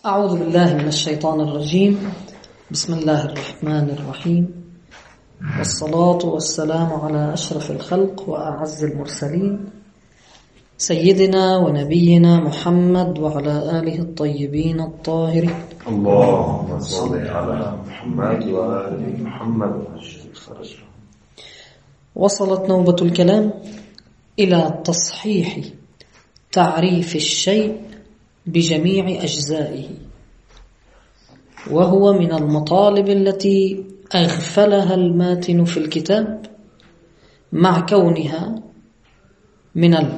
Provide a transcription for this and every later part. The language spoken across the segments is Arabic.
أعوذ بالله من الشيطان الرجيم. بسم الله الرحمن الرحيم، والصلاة والسلام على أشرف الخلق وأعز المرسلين سيدنا ونبينا محمد وعلى آله الطيبين الطاهرين. اللهم صل على محمد وآل محمد. وصلت نوبة الكلام إلى تصحيح تعريف الشيء بجميع أجزائه، وهو من المطالب التي أغفلها الماتن في الكتاب، مع كونها من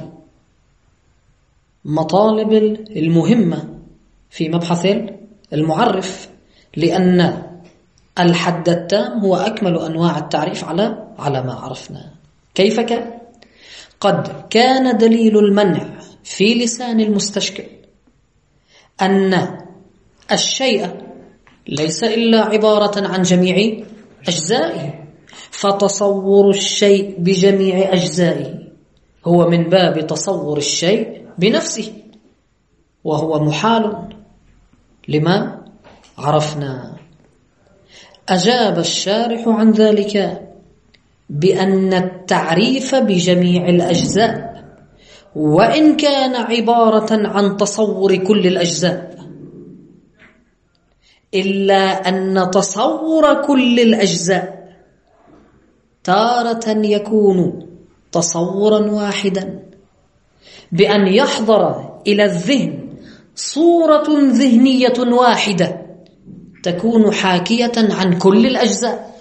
المطالب المهمة في مبحث المعرف، لأن الحد التام هو أكمل أنواع التعريف على ما عرفنا. كيف كان؟ قد كان دليل المنع في لسان المستشكل أن الشيء ليس إلا عبارة عن جميع أجزائه، فتصور الشيء بجميع أجزائه هو من باب تصور الشيء بنفسه، وهو محال لما عرفنا. أجاب الشارح عن ذلك بأن التعريف بجميع الأجزاء وإن كان عبارة عن تصور كل الأجزاء، إلا أن تصور كل الأجزاء تارة يكون تصورا واحدا، بأن يحضر إلى الذهن صورة ذهنية واحدة تكون حاكية عن كل الأجزاء،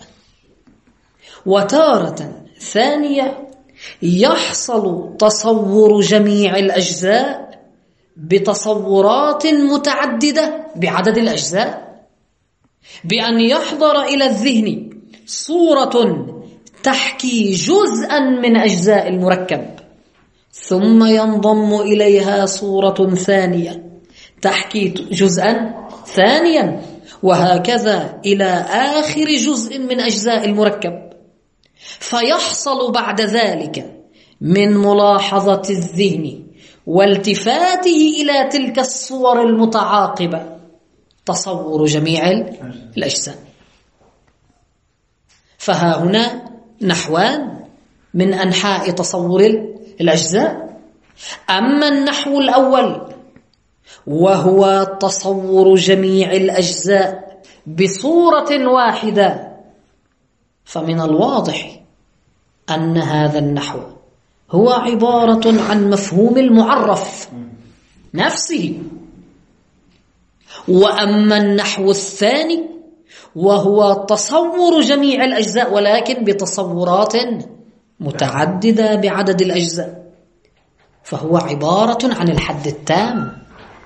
وتارة ثانية يحصل تصور جميع الأجزاء بتصورات متعددة بعدد الأجزاء، بأن يحضر إلى الذهن صورة تحكي جزءا من أجزاء المركب، ثم ينضم إليها صورة ثانية تحكي جزءا ثانيا، وهكذا إلى آخر جزء من أجزاء المركب. فيحصل بعد ذلك من ملاحظة الذهن والتفاته إلى تلك الصور المتعاقبة تصور جميع الأجزاء. فها هنا نحوان من أنحاء تصور الأجزاء. أما النحو الأول وهو تصور جميع الأجزاء بصورة واحدة، فمن الواضح أن هذا النحو هو عبارة عن مفهوم المعرف نفسه. وأما النحو الثاني وهو تصور جميع الأجزاء ولكن بتصورات متعددة بعدد الأجزاء، فهو عبارة عن الحد التام.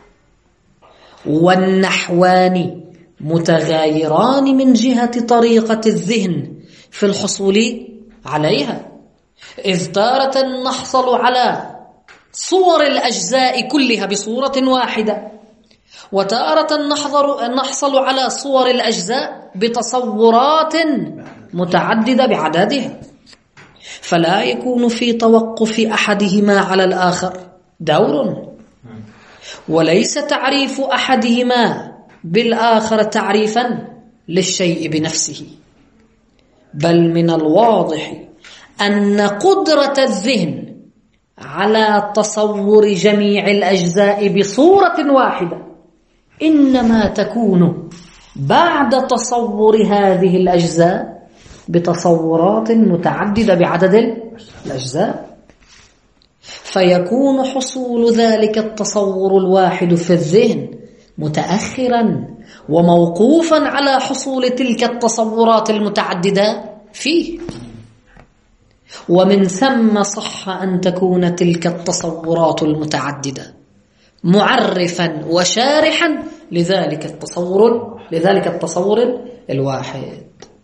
والنحوان متغايران من جهة طريقة الذهن في الحصول عليها، إذ تارة نحصل على صور الأجزاء كلها بصورة واحدة، وتارة نحصل على صور الأجزاء بتصورات متعددة بعددها، فلا يكون في توقف أحدهما على الآخر دور، وليس تعريف أحدهما بالآخر تعريفا للشيء بنفسه، بل من الواضح أن قدرة الذهن على تصور جميع الأجزاء بصورة واحدة إنما تكون بعد تصور هذه الأجزاء بتصورات متعددة بعدد الأجزاء، فيكون حصول ذلك التصور الواحد في الذهن متأخرا وموقوفا على حصول تلك التصورات المتعددة فيه، ومن ثم صح أن تكون تلك التصورات المتعددة معرفا وشارحا لذلك التصور الواحد.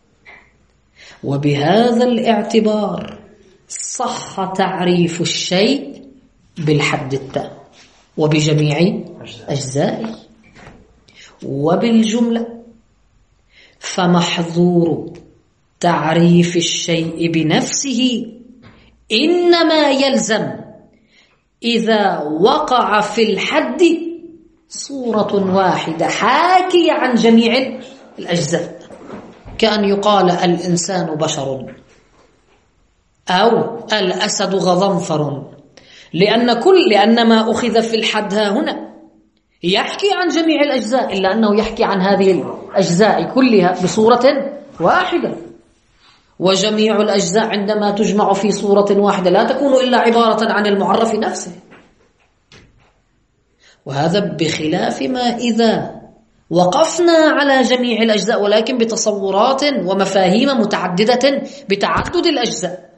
وبهذا الاعتبار صح تعريف الشيء بالحد التام وبجميع أجزائه. وبالجملة فمحظور تعريف الشيء بنفسه إنما يلزم إذا وقع في الحد صورة واحدة حاكية عن جميع الأجزاء، كأن يقال الإنسان بشر أو الأسد غضنفر، لأن ما أخذ في الحد ها هنا يحكي عن جميع الأجزاء، إلا أنه يحكي عن هذه الأجزاء كلها بصورة واحدة. وجميع الأجزاء عندما تجمع في صورة واحدة لا تكون إلا عبارة عن المعرف نفسه. وهذا بخلاف ما إذا وقفنا على جميع الأجزاء ولكن بتصورات ومفاهيم متعددة بتعدد الأجزاء.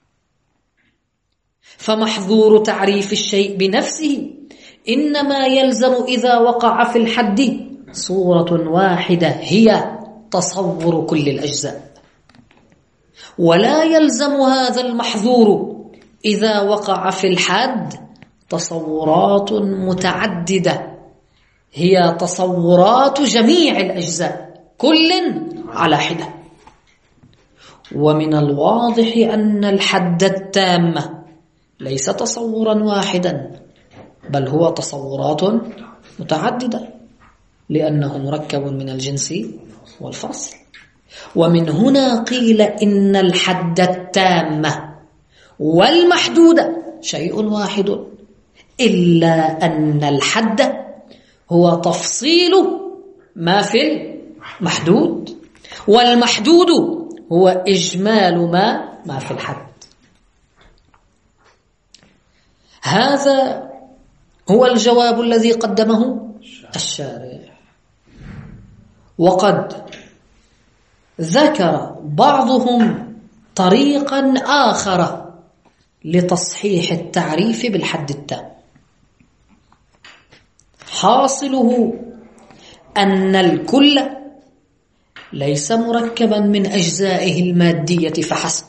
فمحظور تعريف الشيء بنفسه إنما يلزم إذا وقع في الحد صورة واحدة هي تصور كل الأجزاء، ولا يلزم هذا المحظور إذا وقع في الحد تصورات متعددة هي تصورات جميع الأجزاء كل على حدة. ومن الواضح أن الحد التام ليس تصورا واحدا، بل هو تصورات متعددة، لأنه مركب من الجنس والفصل. ومن هنا قيل إن الحد التام والمحدود شيء واحد، إلا أن الحد هو تفصيل ما في المحدود، والمحدود هو إجمال ما في الحد. هذا هو الجواب الذي قدمه الشارع. وقد ذكر بعضهم طريقا آخر لتصحيح التعريف بالحد التام، حاصله أن الكل ليس مركبا من أجزائه المادية فحسب،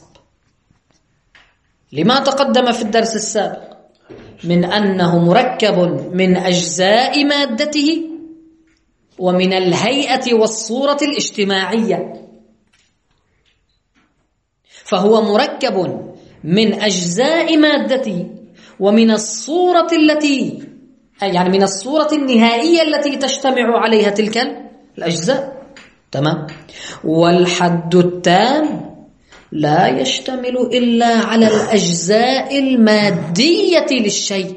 لما تقدم في الدرس السابق من أنه مركب من أجزاء مادته ومن الهيئة والصورة الاجتماعية. فهو مركب من أجزاء مادته ومن الصورة من الصورة النهائية التي تجتمع عليها تلك الأجزاء. تمام. والحد التام لا يشتمل إلا على الأجزاء المادية للشيء،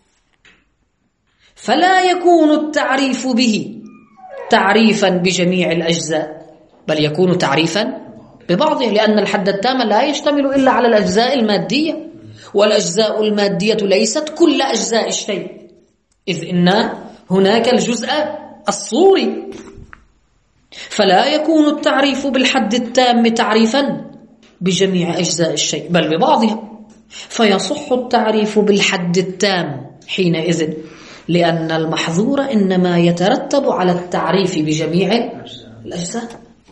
فلا يكون التعريف به تعريفا بجميع الأجزاء، بل يكون تعريفا ببعضه، لأن الحد التام لا يشتمل إلا على الأجزاء المادية، والأجزاء المادية ليست كل أجزاء الشيء، إذ إن هناك الجزء الصوري. فلا يكون التعريف بالحد التام تعريفا بجميع أجزاء الشيء بل ببعضها، فيصح التعريف بالحد التام حينئذ، لأن المحظور إنما يترتب على التعريف بجميع الأجزاء.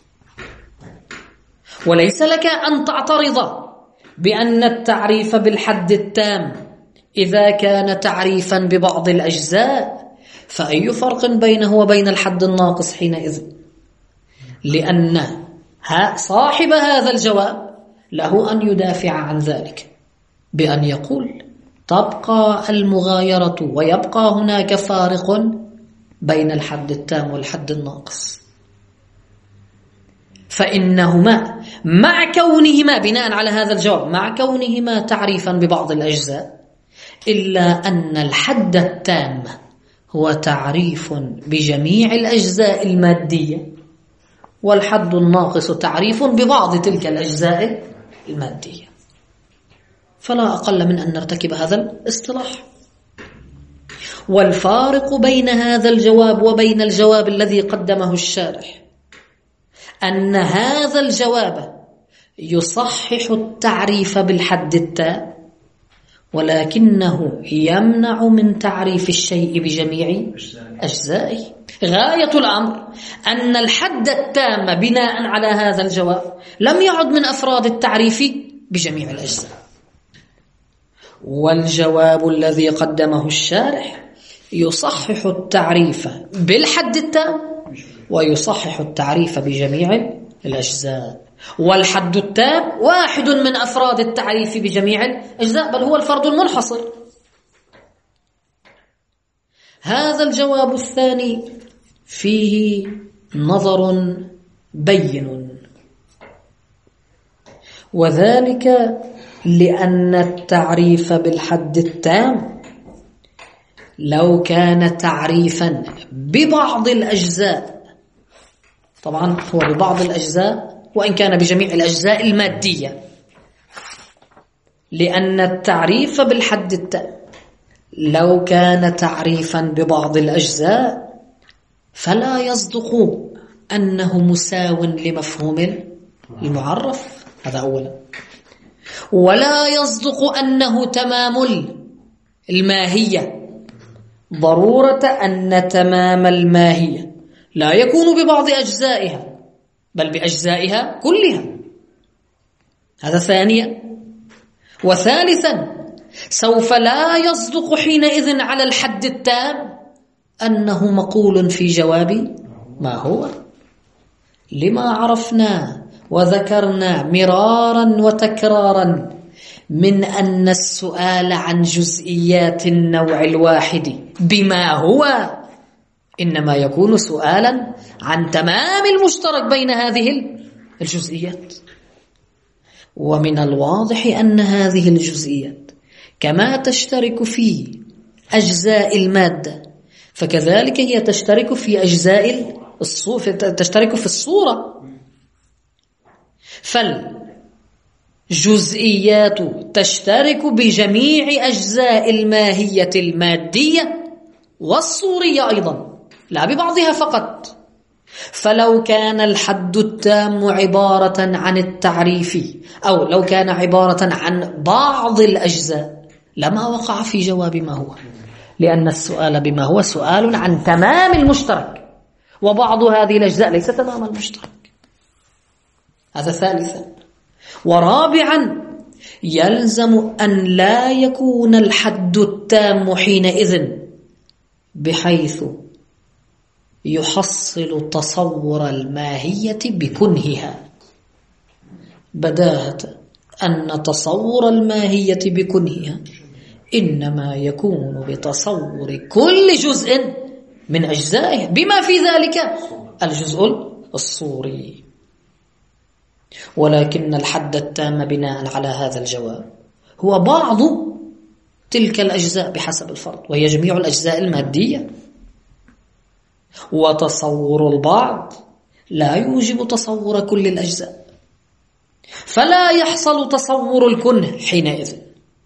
وليس لك أن تعترض بأن التعريف بالحد التام إذا كان تعريفا ببعض الأجزاء فأي فرق بينه وبين الحد الناقص حينئذ؟ لأن صاحب هذا الجواب له أن يدافع عن ذلك بأن يقول تبقى المغايرة ويبقى هناك فارق بين الحد التام والحد الناقص، فإنهما مع كونهما بناء على هذا الجواب مع كونهما تعريفا ببعض الأجزاء، إلا أن الحد التام هو تعريف بجميع الأجزاء المادية، والحد الناقص تعريف ببعض تلك الأجزاء المادية. فلا أقل من أن نرتكب هذا الاصطلاح. والفارق بين هذا الجواب وبين الجواب الذي قدمه الشارح أن هذا الجواب يصحح التعريف بالحد التام، ولكنه يمنع من تعريف الشيء بجميع أجزائه. غاية الأمر أن الحد التام بناء على هذا الجواب لم يعد من أفراد التعريف بجميع الأجزاء. والجواب الذي قدمه الشارح يصحح التعريف بالحد التام ويصحح التعريف بجميع الأجزاء، والحد التام واحد من أفراد التعريف بجميع الأجزاء، بل هو الفرد المنحصر. هذا الجواب الثاني فيه نظر بين، وذلك لأن التعريف بالحد التام لو كان تعريفا ببعض الأجزاء، طبعا هو ببعض الأجزاء وإن كان بجميع الأجزاء المادية، لأن التعريف بالحد التام لو كان تعريفا ببعض الأجزاء فلا يصدق أنه مساو لمفهوم المعرف، هذا أولا، ولا يصدق أنه تمام الماهية، ضرورة أن تمام الماهية لا يكون ببعض أجزائها بل بأجزائها كلها، هذا ثانيا. وثالثا سوف لا يصدق حينئذ على الحد التام أنه مقول في جواب ما هو، لما عرفنا وذكرنا مرارا وتكرارا من أن السؤال عن جزئيات النوع الواحد بما هو إنما يكون سؤالا عن تمام المشترك بين هذه الجزئيات. ومن الواضح أن هذه الجزئيات كما تشترك في أجزاء المادة فكذلك هي تشترك في أجزاء تشترك في الصورة، فالجزئيات تشترك بجميع أجزاء الماهية المادية والصورية أيضا، لا ببعضها فقط. فلو كان الحد التام عبارة عن التعريف أو لو كان عبارة عن بعض الأجزاء لما وقع في جواب ما هو، لأن السؤال بما هو سؤال عن تمام المشترك، وبعض هذه الأجزاء ليس تمام المشترك، هذا ثالثا. ورابعا يلزم أن لا يكون الحد التام حينئذ بحيث يحصل تصور الماهية بكنهها، بداهة أن تصور الماهية بكنهها إنما يكون بتصور كل جزء من أجزائه بما في ذلك الجزء الصوري. ولكن الحد التام بناء على هذا الجواب هو بعض تلك الأجزاء بحسب الفرض، وهي جميع الأجزاء المادية، وتصور البعض لا يوجب تصور كل الأجزاء، فلا يحصل تصور الكنه حينئذ.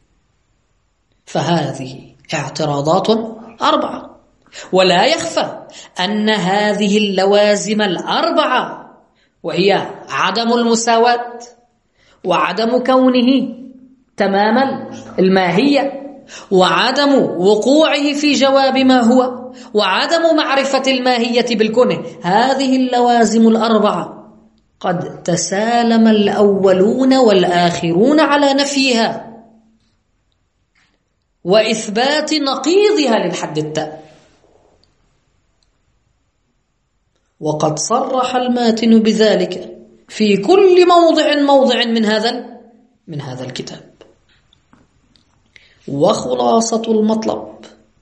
فهذه اعتراضات 4، ولا يخفى أن هذه اللوازم 4 وهي عدم المساواة وعدم كونه تمام الماهية وعدم وقوعه في جواب ما هو وعدم معرفة الماهية بالكنه، هذه اللوازم 4 قد تسالم الأولون والآخرون على نفيها وإثبات نقيضها للحد التام. وقد صرح الماتن بذلك في كل موضع من هذا الكتاب. وخلاصة المطلب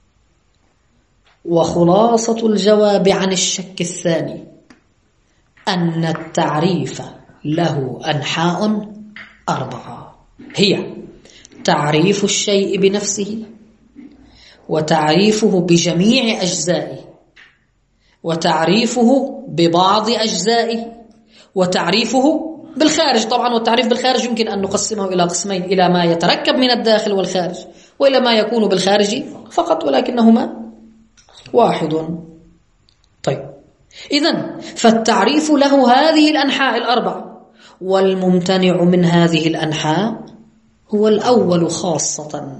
وخلاصة الجواب عن الشك الثاني أن التعريف له أنحاء 4، هي تعريف الشيء بنفسه، وتعريفه بجميع أجزائه، وتعريفه ببعض أجزائه، وتعريفه بالخارج. طبعا والتعريف بالخارج يمكن أن نقسمه إلى قسمين، إلى ما يتركب من الداخل والخارج، وإلى ما يكون بالخارج فقط ولكنهما واحد. طيب، إذن فالتعريف له هذه الأنحاء 4، والممتنع من هذه الأنحاء هو الأول خاصة،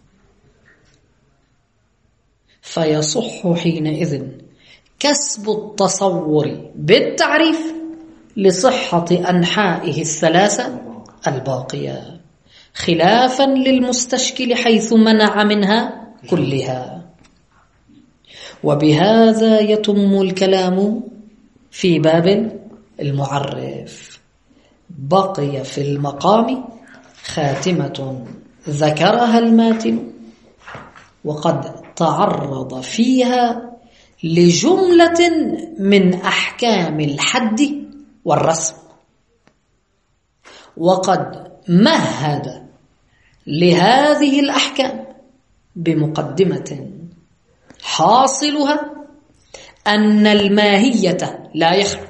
فيصح حينئذ كسب التصور بالتعريف لصحة أنحائه 3 الباقية، خلافا للمستشكل حيث منع منها كلها. وبهذا يتم الكلام في باب المعرف. بقي في المقام خاتمة ذكرها الماتن، وقد تعرض فيها لجملة من أحكام الحد والرسم، وقد مهد لهذه الأحكام بمقدمة حاصلها أن الماهية لا يخلو،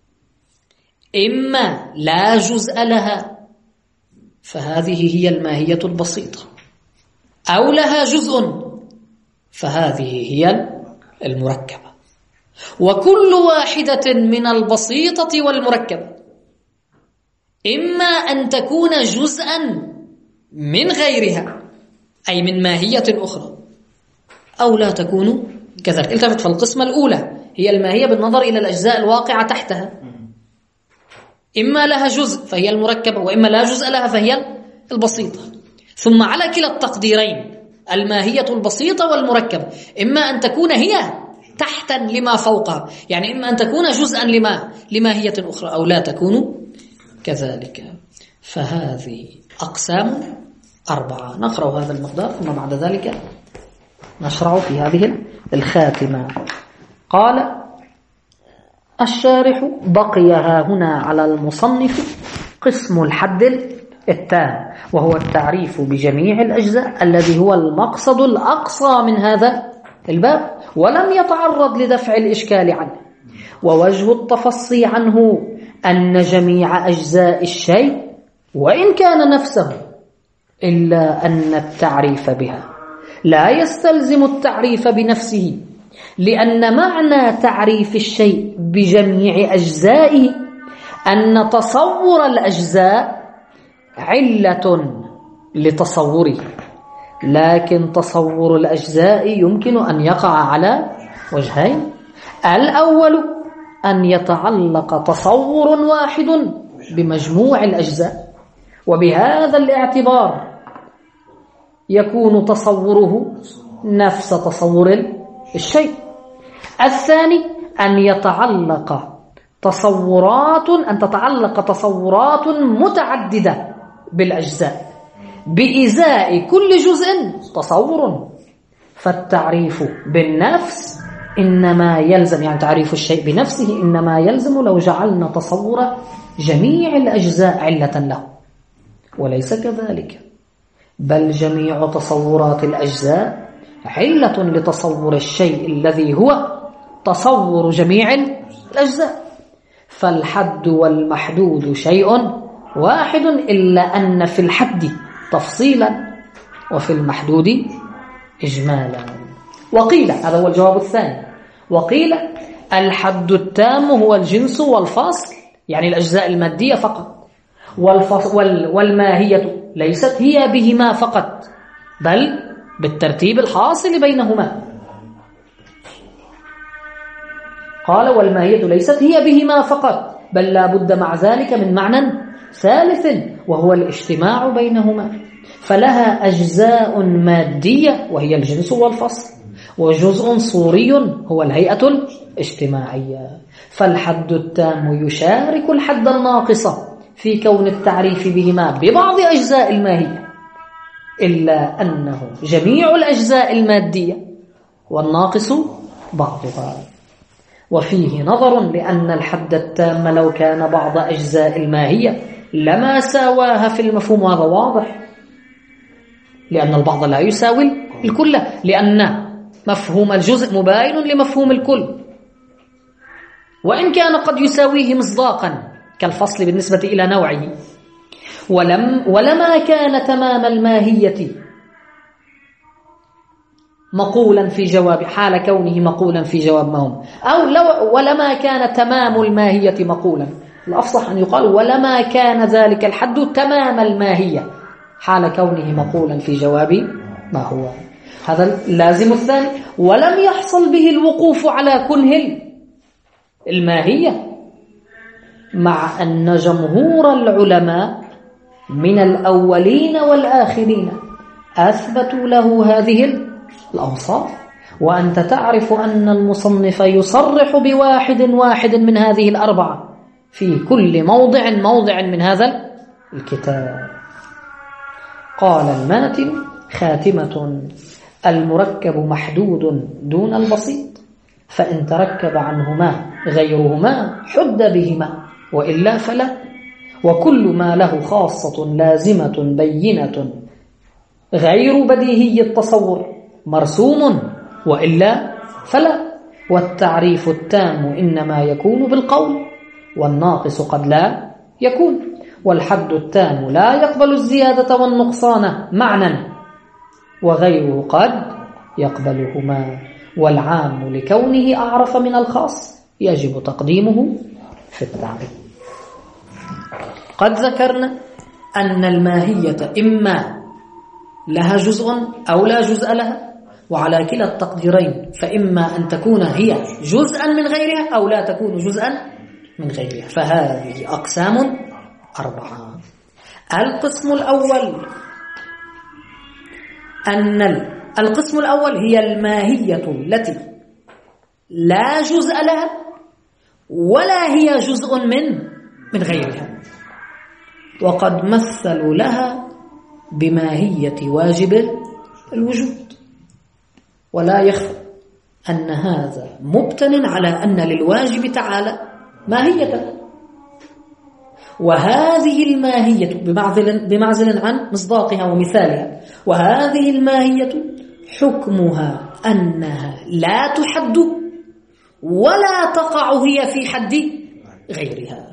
إما لا جزء لها فهذه هي الماهية البسيطة، أو لها جزء فهذه هي المركبة. وكل واحدة من البسيطة والمركبة إما أن تكون جزءا من غيرها أي من ماهية أخرى، أو لا تكون كذلك. التفت، فالقسمة الأولى هي الماهية بالنظر إلى الأجزاء الواقعة تحتها، إما لها جزء فهي المركبة، وإما لا جزء لها فهي البسيطة. ثم على كلا التقديرين الماهية البسيطة والمركبة إما أن تكون هي تحتا لما فوقها، يعني إما أن تكون جزءا لماهية أخرى أو لا تكون كذلك. فهذه أقسام 4. نقرأ هذا المقدار ثم بعد ذلك نشرع في هذه الخاتمة. قال الشارح: بقي هنا على المصنف قسم الحد التام، وهو التعريف بجميع الأجزاء الذي هو المقصد الأقصى من هذا الباب، ولم يتعرض لدفع الإشكال عنه. ووجه التفصي عنه أن جميع أجزاء الشيء وإن كان نفسه إلا أن التعريف بها لا يستلزم التعريف بنفسه، لأن معنى تعريف الشيء بجميع أجزائه أن تصور الأجزاء علة لتصوره، لكن تصور الأجزاء يمكن أن يقع على وجهين: الأول أن يتعلق تصور واحد بمجموع الأجزاء، وبهذا الاعتبار يكون تصوره نفس تصور الشيء. الثاني أن تتعلق تصورات متعددة بالأجزاء بإزاء كل جزء تصور، فالتعريف بالنفس إنما يلزم، يعني تعريف الشيء بنفسه إنما يلزم لو جعلنا تصور جميع الأجزاء علة له، وليس كذلك، بل جميع تصورات الأجزاء علة لتصور الشيء الذي هو تصور جميع الأجزاء. فالحد والمحدود شيء واحد، إلا أن في الحد تفصيلا وفي المحدود إجمالا. وقيل، هذا هو الجواب الثاني، وقيل الحد التام هو الجنس والفصل، يعني الأجزاء المادية فقط، والماهية ليست هي بهما فقط، بل بالترتيب الحاصل بينهما. قال والماهية ليست هي بهما فقط، بل لا بد مع ذلك من معنى ثالث وهو الاجتماع بينهما، فلها أجزاء مادية وهي الجنس والفصل، وجزء صوري هو الهيئة الاجتماعية. فالحد التام يشارك الحد الناقص في كون التعريف بهما ببعض أجزاء الماهية، إلا أنه جميع الأجزاء المادية والناقص بعضها. وفيه نظر، لأن الحد التام لو كان بعض أجزاء الماهية لما ساواها في المفهوم، وهذا واضح، لأن البعض لا يساوي الكل، لأن مفهوم الجزء مباين لمفهوم الكل، وإن كان قد يساويه مصداقا كالفصل بالنسبة إلى نوعه. ولما كان تمام الماهية مقولا في جواب، حال كونه مقولا في جواب ما هم، أو ولما كان تمام الماهية مقولا، الأفصح أن يقال ولما كان ذلك الحد تمام الماهية حال كونه مقولا في جواب ما هو. هذا اللازم الثاني. ولم يحصل به الوقوف على كنه الماهية، مع أن جمهور العلماء من الأولين والآخرين أثبتوا له هذه الأوصاف. وأنت تعرف أن المصنف يصرح بواحد من هذه الأربعة في كل موضع من هذا الكتاب. قال الماتن: خاتمة: المركب محدود دون البسيط، فإن تركب عنهما غيرهما حد بهما، وإلا فلا. وكل ما له خاصة لازمة بينة غير بديهي التصور مرسوم، وإلا فلا. والتعريف التام إنما يكون بالقول، والناقص قد لا يكون. والحد التام لا يقبل الزيادة والنقصان معنى، وغيره قد يقبلهما. والعام لكونه أعرف من الخاص يجب تقديمه في التعريف. قد ذكرنا أن الماهية إما لها جزء أو لا جزء لها، وعلى كلا التقديرين فإما أن تكون هي جزءا من غيرها أو لا تكون جزءا من غيرها. فهذه أقسام 4. القسم الأول هي الماهية التي لا جزء لها ولا هي جزء من غيرها، وقد مثلوا لها بماهية واجب الوجود. ولا يخفى أن هذا مبتن على أن للواجب تعالى ماهية، وهذه الماهية بمعزل عن مصداقها ومثالها، وهذه الماهية حكمها أنها لا تحد ولا تقع هي في حد غيرها.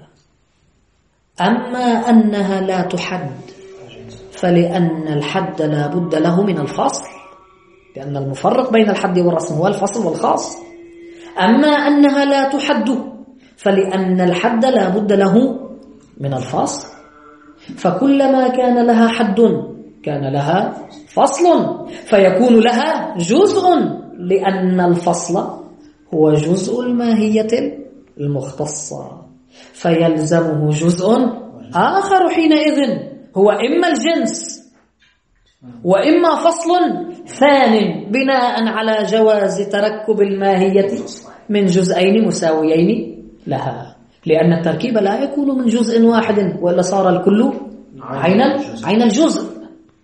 أما أنها لا تحد فلأن الحد لا بد له من الفصل، لأن المفرق بين الحد والرسم هو الفصل والخاص. أما أنها لا تحد فلأن الحد لا بد له من الفصل، فكلما كان لها حد كان لها فصل، فيكون لها جزء، لأن الفصل هو جزء الماهية المختصة، فيلزمه جزء آخر حينئذ هو إما الجنس وإما فصل ثان، بناء على جواز تركب الماهية من جزئين مساويين لها، لأن التركيب لا يكون من جزء واحد وإلا صار الكل عين الجزء.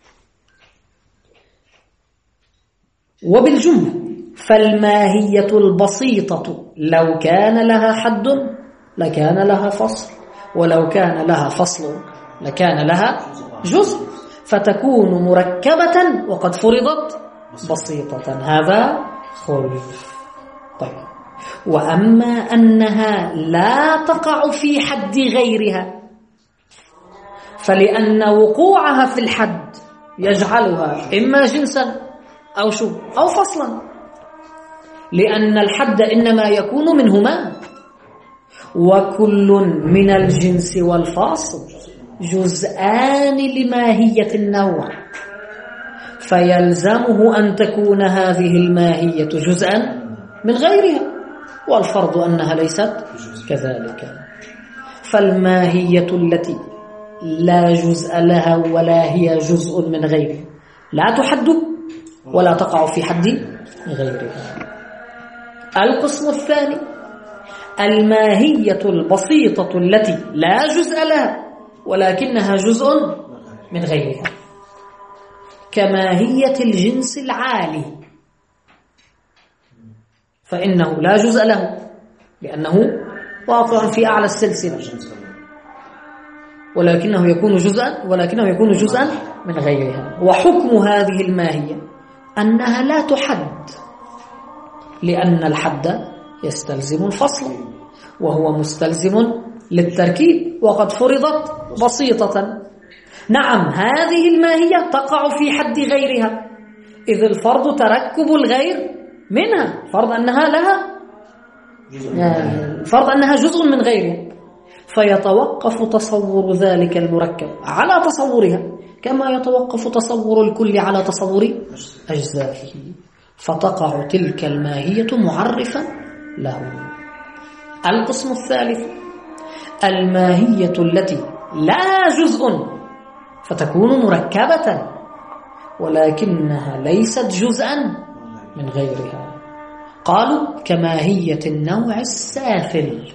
وبالجملة فالماهية البسيطة لو كان لها حد لكان لها فصل، ولو كان لها فصل لكان لها جزء، فتكون مركبة وقد فرضت بسيطة. هذا خلف. طيب، وأما أنها لا تقع في حد غيرها فلأن وقوعها في الحد يجعلها إما جنسا أو فصلا، لأن الحد إنما يكون منهما، وكل من الجنس والفاصل جزءان لماهية النوع، فيلزمه أن تكون هذه الماهية جزءا من غيرها، والفرض أنها ليست كذلك. فالماهية التي لا جزء لها ولا هي جزء من غيرها لا تحد ولا تقع في حد غيرها. القسم الثاني الماهية البسيطة التي لا جزء لها ولكنها جزء من غيرها، كماهية الجنس العالي، فإنه لا جزء له لأنه واقع في أعلى السلسلة، ولكنه يكون جزءا من غيرها. وحكم هذه الماهية أنها لا تحد، لأن الحد يستلزم الفصل وهو مستلزم للتركيب وقد فرضت بسيطة. نعم، هذه الماهية تقع في حد غيرها، إذ الفرض تركب الغير منها، فرض أنها جزء من غيرها، فيتوقف تصور ذلك المركب على تصورها كما يتوقف تصور الكل على تصور أجزائه، فتقع تلك الماهية معرفا له. القسم الثالث الماهية التي لا جزء فتكون مركبة ولكنها ليست جزءا من غيرها، قالوا كماهية النوع السافل،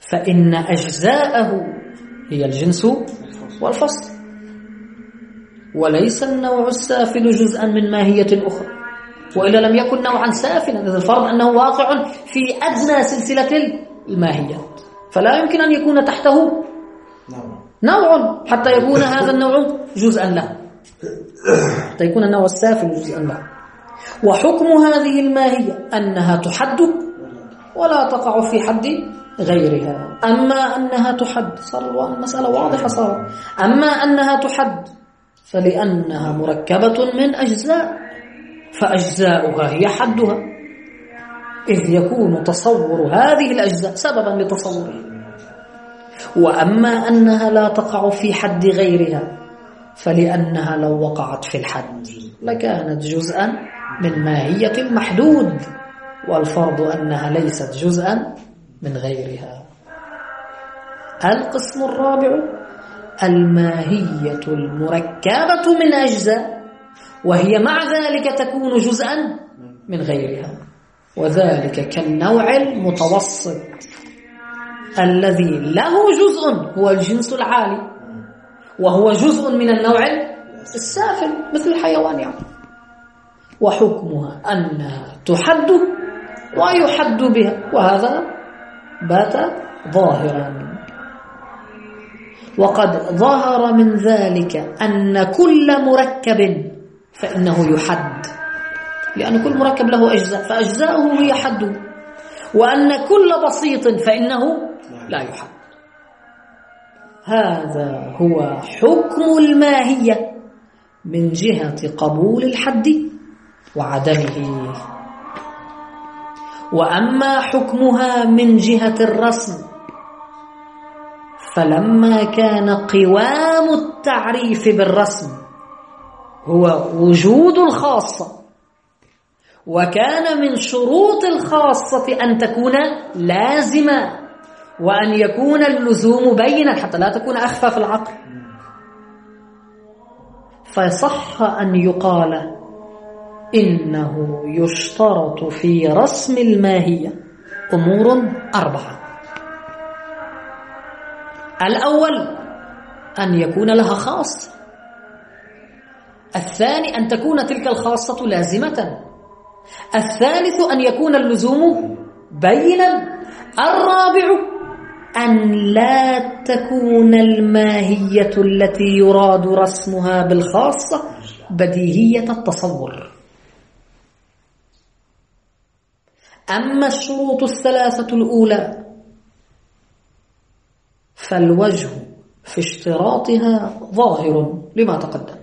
فإن أجزاءه هي الجنس والفصل. وليس النوع السافل جزءا من ماهية أخرى، وإلا لم يكن نوعا سافلا، إذا الفرض أنه واقع في أدنى سلسلة الماهيات، فلا يمكن أن يكون تحته نوع حتى يكون هذا النوع جزءا له، حتى يكون النوع السافل جزءا له. وحكم هذه الماهية أنها تحد ولا تقع في حد غيرها. أما أنها تحد، صار المسألة واضحة، صار أما أنها تحد فلأنها مركبة من أجزاء، فأجزاؤها هي حدها، إذ يكون تصور هذه الأجزاء سببا لتصورها. وأما أنها لا تقع في حد غيرها فلأنها لو وقعت في الحد لكانت جزءا من ماهية المحدود، والفرض أنها ليست جزءا من غيرها. القسم الرابع الماهية المركبة من أجزاء، وهي مع ذلك تكون جزءا من غيرها، وذلك كالنوع المتوسط الذي له جزء هو الجنس العالي، وهو جزء من النوع السافل مثل الحيوان يعني. وحكمها أنها تحد ويحد بها، وهذا بات ظاهرا. وقد ظهر من ذلك أن كل مركب فإنه يحد، لأن كل مركب له أجزاء فأجزاؤه هي حده، وأن كل بسيط فإنه لا يحد. هذا هو حكم الماهية من جهة قبول الحد وعدمه. وأما حكمها من جهة الرسم فلما كان قوام التعريف بالرسم هو وجود الخاصة، وكان من شروط الخاصة أن تكون لازمة، وأن يكون اللزوم بينا حتى لا تكون أخفى في العقل، فصح أن يقال إنه يشترط في رسم الماهية أمور 4. الأول أن يكون لها خاصة، الثاني أن تكون تلك الخاصة لازمة، الثالث أن يكون اللزوم بينا، الرابع أن لا تكون الماهية التي يراد رسمها بالخاصة بديهية التصور. أما الشروط الثلاثة الأولى فالوجه في اشتراطها ظاهر لما تقدم.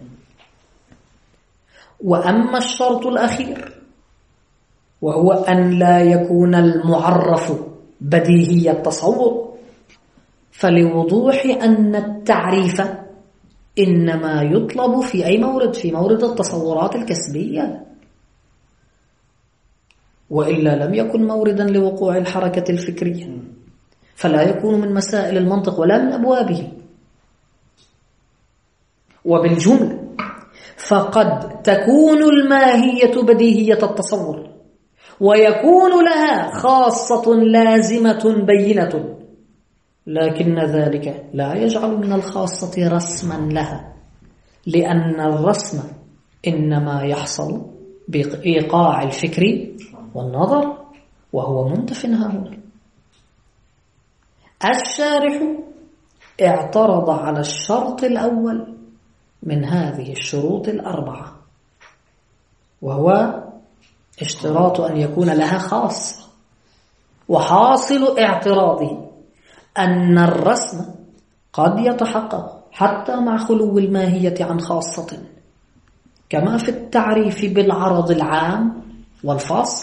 وأما الشرط الأخير وهو أن لا يكون المعرف بديهي التصور فلوضوح أن التعريف إنما يطلب في أي مورد؟ في مورد التصورات الكسبية، وإلا لم يكن موردا لوقوع الحركة الفكرية، فلا يكون من مسائل المنطق ولا من أبوابه. وبالجملة فقد تكون الماهية بديهية التصور ويكون لها خاصة لازمة بينة، لكن ذلك لا يجعل من الخاصة رسما لها، لأن الرسم إنما يحصل بإيقاع الفكر والنظر، وهو منتف هنا. الشارح اعترض على الشرط الأول من هذه الشروط 4، وهو اشتراط أن يكون لها خاصة. وحاصل اعتراضه أن الرسم قد يتحقق حتى مع خلو الماهية عن خاصة، كما في التعريف بالعرض العام والفصل،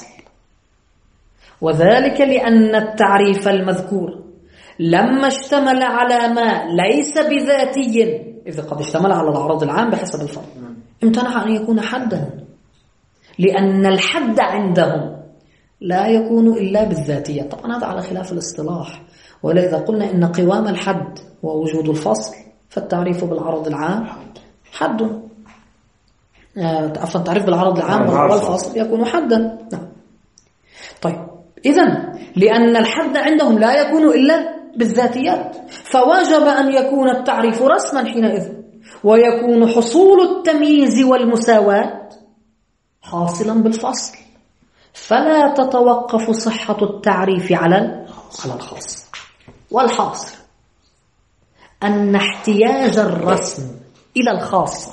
وذلك لأن التعريف المذكور لما اشتمل على ما ليس بذاتي، إذا قد اشتمل على العرض العام بحسب الفرق، امتنع أن يكون حدا، لأن الحد عندهم لا يكون إلا بالذاتية. طبعا هذا على خلاف الاصطلاح، ولذا قلنا إن قوام الحد ووجود الفصل فالتعريف بالعرض العام حد، التعريف بالعرض العام والفصل يكون حدا. نعم. طيب، إذن لأن الحد عندهم لا يكون إلا بالذاتيات، فوجب أن يكون التعريف رسما حينئذ، ويكون حصول التمييز والمساواة حاصلا بالفصل، فلا تتوقف صحة التعريف على الخاص. والحاصل أن احتياج الرسم إلى الخاصة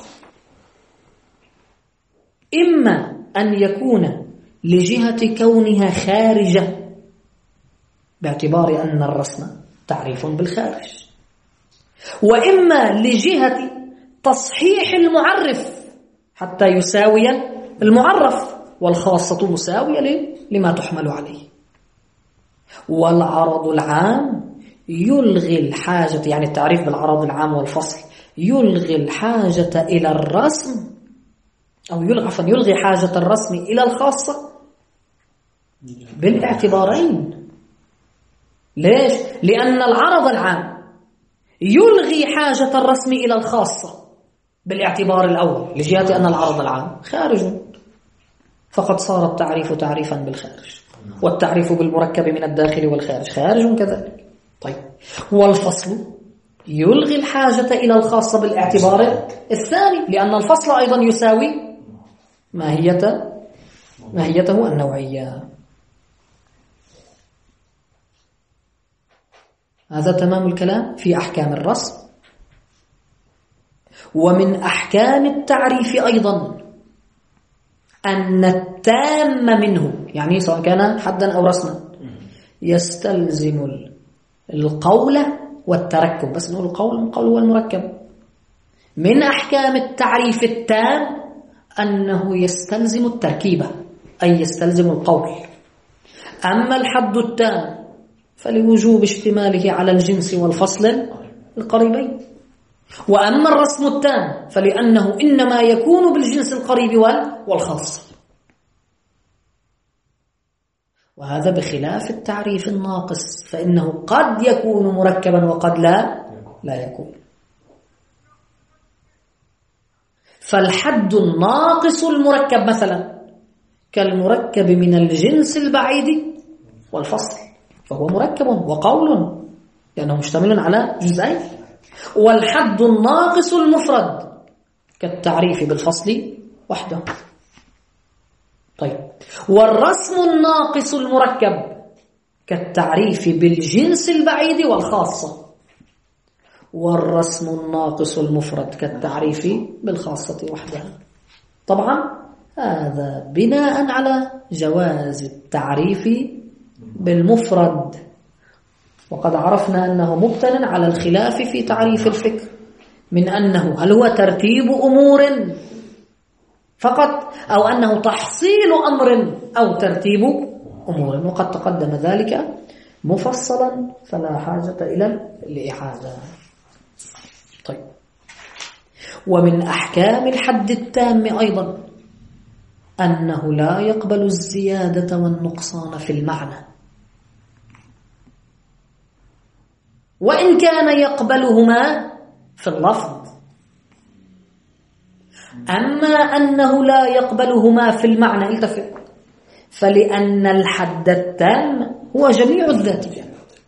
إما أن يكون لجهة كونها خارجة باعتبار أن الرسم تعريف بالخارج، وإما لجهة تصحيح المعرف حتى يساوي المعرف، والخاصة مساوية لما تحمل عليه. والعرض العام يلغي الحاجة، يعني التعريف بالعرض العام والفصل يلغي الحاجة إلى الرسم، أو يلغي حاجة الرسم إلى الخاصة بالاعتبارين. ليش؟ لأن العرض العام يلغي حاجة الرسم إلى الخاصة بالاعتبار الأول لجهة أن العرض العام خارج، فقد صار التعريف تعريفا بالخارج، والتعريف بالمركب من الداخل والخارج خارج كذلك. طيب، والفصل يلغي الحاجة إلى الخاصة بالاعتبار الثاني، لأن الفصل أيضا يساوي ماهيته النوعية. هذا تمام الكلام في أحكام الرسم. ومن أحكام التعريف أيضا أن التام منه، يعني سواء كان حدا أو رسما، يستلزم القول والتركب. بس نقول القول هو المركب. من أحكام التعريف التام أنه يستلزم التركيبة، أي يستلزم القول. أما الحد التام فلوجوب اشتماله على الجنس والفصل القريبين. وأما الرسم التام فلأنه إنما يكون بالجنس القريب والخاص. وهذا بخلاف التعريف الناقص، فإنه قد يكون مركبا وقد لا يكون. فالحد الناقص المركب مثلا كالمركب من الجنس البعيد والفصل، فهو مركب وقول لأنه مشتمل على جزئين. والحد الناقص المفرد كالتعريف بالفصل وحده. طيب، والرسم الناقص المركب كالتعريف بالجنس البعيد والخاصة. والرسم الناقص المفرد كالتعريف بالخاصة وحدها. طبعا هذا بناء على جواز التعريف بالمفرد، وقد عرفنا أنه مبتنى على الخلاف في تعريف الفكر، من أنه هل هو ترتيب أمور فقط، أو أنه تحصيل أمر أو ترتيب أمور، وقد تقدم ذلك مفصلا فلا حاجة إلى الإعادة. طيب، ومن أحكام الحد التام أيضا أنه لا يقبل الزيادة والنقصان في المعنى، وإن كان يقبلهما في اللفظ. أما أنه لا يقبلهما في المعنى، التفت، فلأن الحد التام هو جميع الذاتية،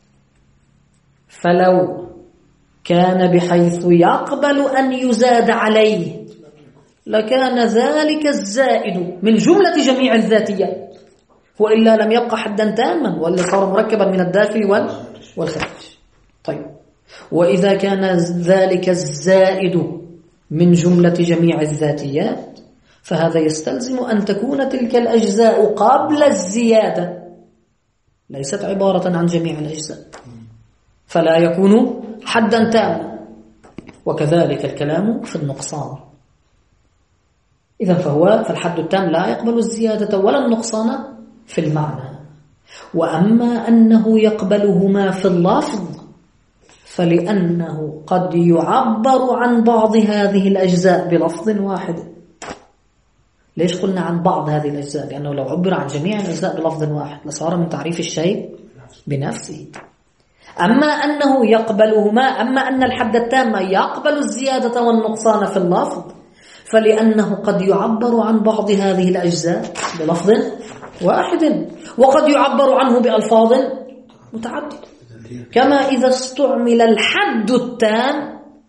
فلو كان بحيث يقبل أن يزاد عليه لكان ذلك الزائد من جملة جميع الذاتيات، وإلا لم يبقى حدا تاما، وإلا صار مركبا من الداخل والخارج. طيب، وإذا كان ذلك الزائد من جملة جميع الذاتيات فهذا يستلزم أن تكون تلك الأجزاء قبل الزيادة ليست عبارة عن جميع الأجزاء، فلا يكون حدا تاما. وكذلك الكلام في النقصان. إذن فالحد التام لا يقبل الزيادة ولا النقصان في المعنى. وأما أنه يقبلهما في اللفظ فلأنه قد يعبر عن بعض هذه الأجزاء بلفظ واحد. ليش قلنا عن بعض هذه الأجزاء؟ لأنه لو عبر عن جميع الأجزاء بلفظ واحد لصار من تعريف الشيء بنفسه. أما أنه يقبلهما، أما أن الحد التام يقبل الزيادة والنقصان في اللفظ فلأنه قد يعبر عن بعض هذه الأجزاء بلفظ واحد، وقد يعبر عنه بألفاظ متعددة، كما إذا استعمل الحد التام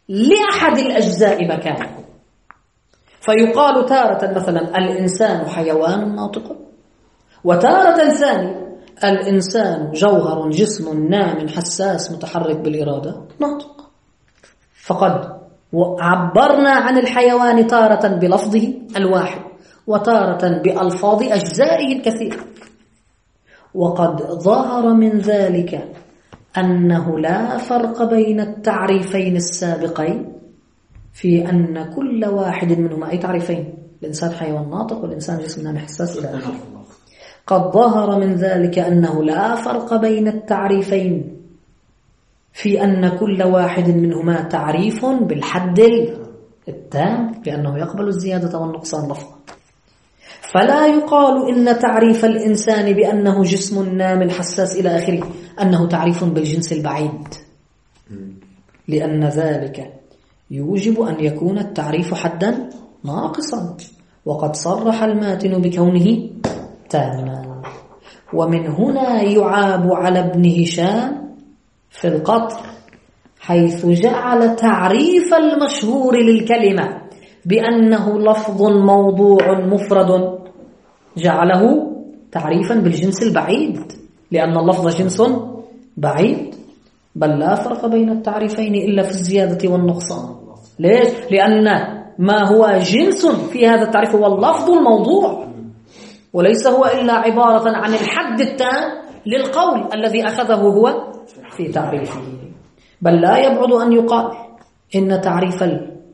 لأحد الأجزاء مكانه، فيقال تارة مثلا الإنسان حيوان ناطق، وتارة ثانية الإنسان جوهر جسم نام حساس متحرك بالإرادة ناطق. فقد عبرنا عن الحيوان تارة بلفظه الواحد وتارة بألفاظ أجزائه الكثير. وقد ظهر من ذلك أنه لا فرق بين التعريفين السابقين في أن كل واحد منهما، أي تعريفين، الإنسان حيوان ناطق والإنسان جسم نام حساس إلى آخره، قد ظهر من ذلك أنه لا فرق بين التعريفين في أن كل واحد منهما تعريف بالحد التام، لأنه يقبل الزيادة والنقصان لفظا. فلا يقال إن تعريف الإنسان بأنه جسم نام حساس إلى آخره أنه تعريف بالجنس البعيد، لأن ذلك يوجب أن يكون التعريف حدا ناقصا، وقد صرح الماتن بكونه تاما. ومن هنا يعاب على ابن هشام في القطر حيث جعل تعريف المشهور للكلمة بأنه لفظ موضوع مفرد جعله تعريفا بالجنس البعيد، لأن اللفظ جنس بعيد. بل لا فرق بين التعريفين إلا في الزيادة والنقصان. ليش؟ لأن ما هو جنس في هذا التعريف هو اللفظ الموضوع، وليس هو إلا عبارة عن الحد التام للقول الذي أخذه هو في تعريفه. بل لا يبعد أن يقال إن تعريف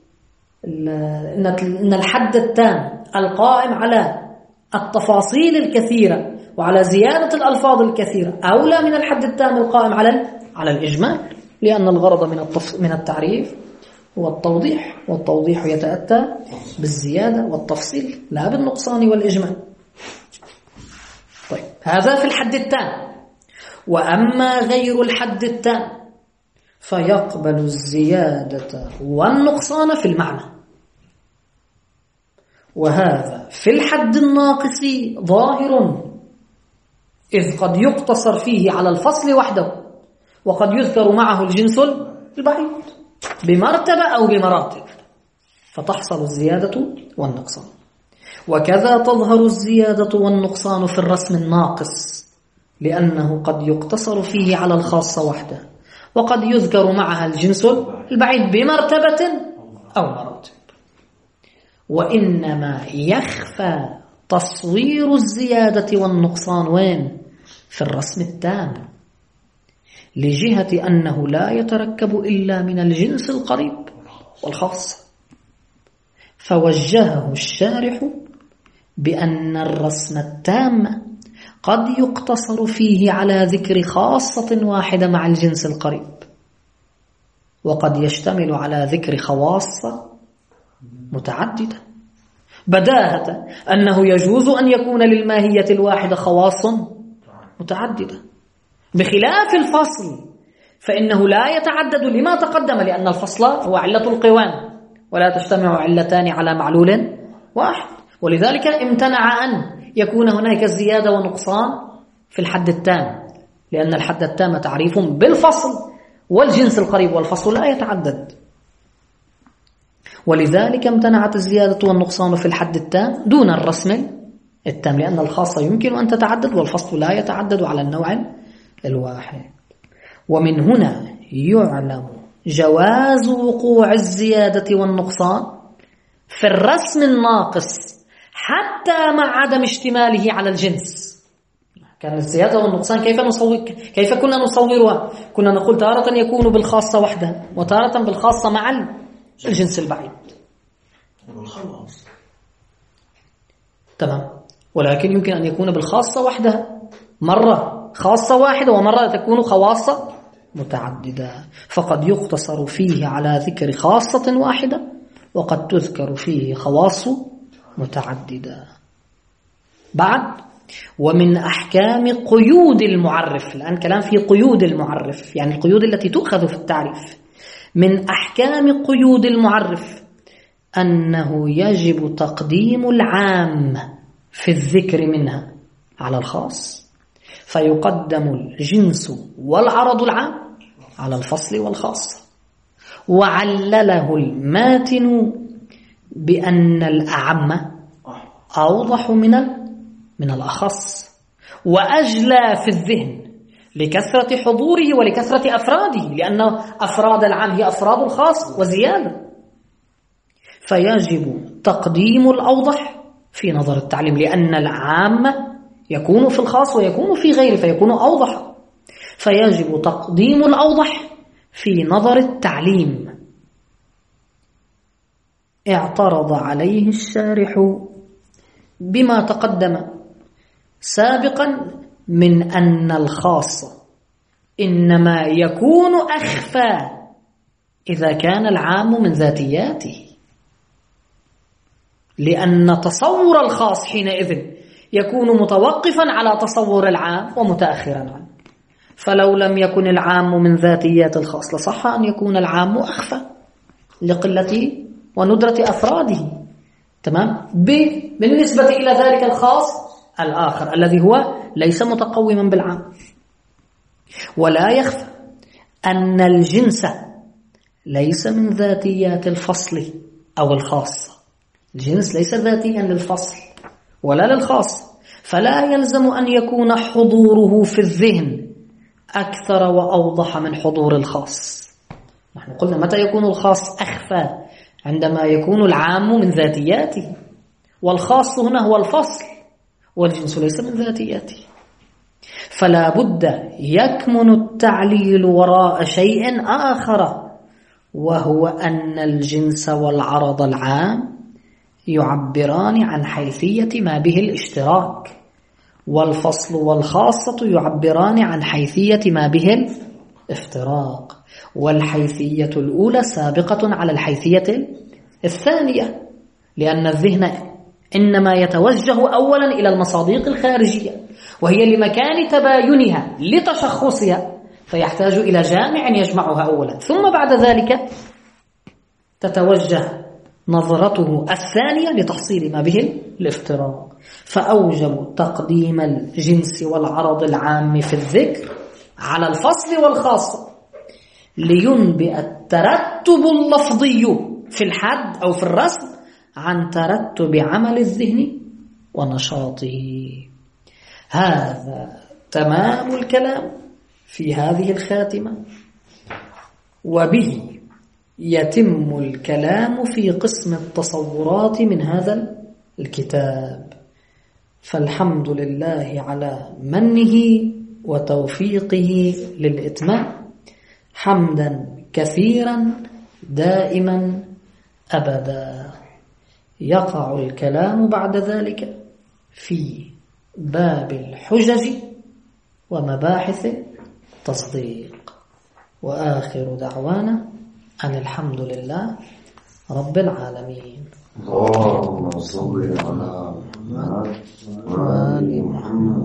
إن الحد التام القائم على التفاصيل الكثيرة وعلى زيادة الألفاظ الكثيرة أولى من الحد التام القائم على الإجمال، لأن الغرض من التعريف هو التوضيح، والتوضيح يتأتى بالزيادة والتفصيل لا بالنقصان والإجمال. طيب، هذا في الحد التام. وأما غير الحد التام فيقبل الزيادة والنقصان في المعنى، وهذا في الحد الناقص ظاهر، إذ قد يقتصر فيه على الفصل وحده، وقد يذكر معه الجنس البعيد بمرتبة أو بمراتب، فتحصل الزيادة والنقصان. وكذا تظهر الزيادة والنقصان في الرسم الناقص، لأنه قد يقتصر فيه على الخاصة وحده، وقد يذكر معها الجنس البعيد بمرتبة أو مراتب. وإنما يخفى تصوير الزيادة والنقصان وين؟ في الرسم التام، لجهة أنه لا يتركب إلا من الجنس القريب والخاص. فوجهه الشارح بأن الرسم التام قد يقتصر فيه على ذكر خاصة واحدة مع الجنس القريب، وقد يشتمل على ذكر خواص متعددة، بداهة أنه يجوز أن يكون للماهية الواحدة خواص متعددة، بخلاف الفصل فإنه لا يتعدد لما تقدم، لأن الفصل هو علة القوام ولا تجتمع علتان على معلول واحد. ولذلك امتنع أن يكون هناك زيادة ونقصان في الحد التام، لأن الحد التام تعريف بالفصل والجنس القريب، والفصل لا يتعدد. ولذلك امتنعت الزيادة والنقصان في الحد التام دون الرسم التام، لأن الخاصة يمكن أن تتعدد والفصل لا يتعدد على النوع الواحد. ومن هنا يعلم جواز وقوع الزيادة والنقصان في الرسم الناقص حتى مع عدم اشتماله على الجنس. كان الزيادة والنقصان كيف كنا نصورها؟ كنا نقول تارة يكون بالخاصة وحدها، وتارة بالخاصة مع الجنس البعيد. تمام. ولكن يمكن أن يكون بالخاصة وحدها، مرة خاصة واحدة ومرة تكون خواصة متعددة، فقد يقتصر فيه على ذكر خاصة واحدة، وقد تذكر فيه خواص متعددة. بعد، ومن أحكام قيود المعرف، الآن كلام في قيود المعرف، يعني القيود التي تؤخذ في التعريف. من أحكام قيود المعرف أنه يجب تقديم العام في الذكر منها على الخاص، فيقدم الجنس والعرض العام على الفصل والخاص. وعلله الماتن بأن الأعم أوضح من الأخص وأجلى في الذهن لكثرة حضوره ولكثرة أفراده، لأن أفراد العام هي أفراد الخاص وزيادة، فيجب تقديم الأوضح في نظر التعليم، لأن العام يكون في الخاص ويكون في غيره فيكون أوضح، فيجب تقديم الأوضح في نظر التعليم. اعترض عليه الشارح بما تقدم سابقا من أن الخاص إنما يكون أخفى إذا كان العام من ذاتياته، لأن تصور الخاص حينئذ يكون متوقفا على تصور العام ومتأخرا عنه، فلو لم يكن العام من ذاتيات الخاص لصح أن يكون العام أخفى لقلة وندرة أفراده، تمام، بالنسبة إلى ذلك الخاص الآخر الذي هو ليس متقوما بالعام. ولا يخفى أن الجنس ليس من ذاتيات الفصل أو الخاص، الجنس ليس ذاتيا للفصل ولا للخاص، فلا يلزم أن يكون حضوره في الذهن أكثر وأوضح من حضور الخاص. نحن قلنا متى يكون الخاص أخفى؟ عندما يكون العام من ذاتياته، والخاص هنا هو الفصل والجنس ليس من ذاتياته، فلا بد يكمن التعليل وراء شيء آخر، وهو أن الجنس والعرض العام يعبران عن حيثية ما به الاشتراك، والفصل والخاصة يعبران عن حيثية ما به الافتراق، والحيثية الأولى سابقة على الحيثية الثانية، لأن الذهن إنما يتوجه أولا إلى المصادق الخارجية وهي لمكان تباينها لتشخصها، فيحتاج إلى جامع يجمعها أولا، ثم بعد ذلك تتوجه نظرته الثانية لتحصيل ما به الافتراق. فأوجب تقديم الجنس والعرض العام في الذكر على الفصل والخاص لينبئ الترتب اللفظي في الحد أو في الرسم عن ترتب عمل الذهن ونشاطه. هذا تمام الكلام في هذه الخاتمة، وبه يتم الكلام في قسم التصورات من هذا الكتاب. فالحمد لله على منه وتوفيقه للإتمام، حمدا كثيرا دائما أبدا. يقع الكلام بعد ذلك في باب الحجج ومباحث التصديق. وآخر دعوانا أن الحمد لله رب العالمين. اللهم صل على محمد وآل محمد.